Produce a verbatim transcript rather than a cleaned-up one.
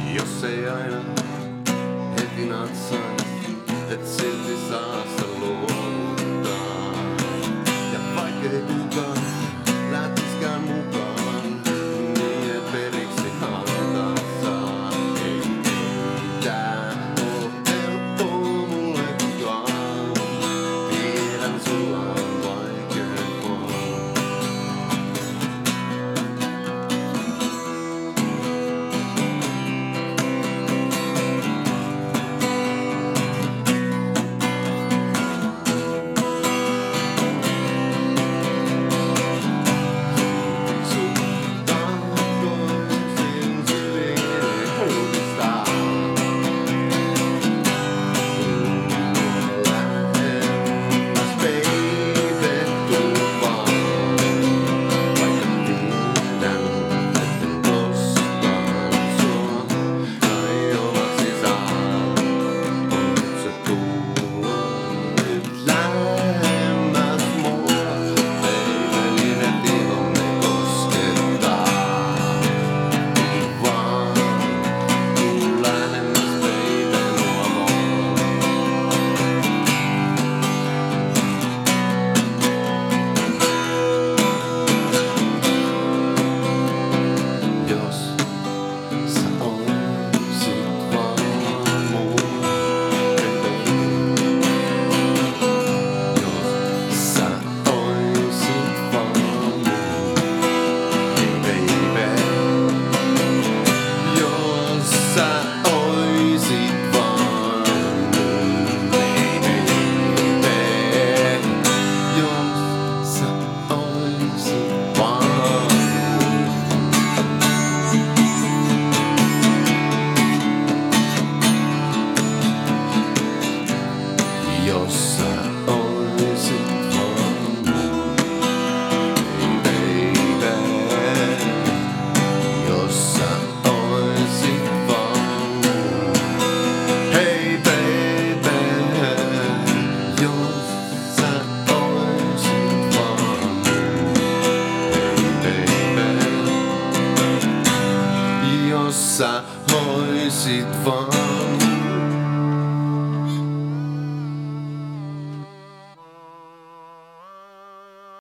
Jos ei aina heti natsais, et silti saa sitä luovuttaa. Ja vaikkei kukaan lähtiskään mukaan, niin et periksi antaa saa. Ei, ei tää oo helppoa mullekaan, tiedän sulla on vaikeampaa. Jos sä oisit vaan mun, hey baby. Jos sä oisit vaan mun, hey baby. Jos sä oisit vaan mun, hey baby. Jos sä oisit vaan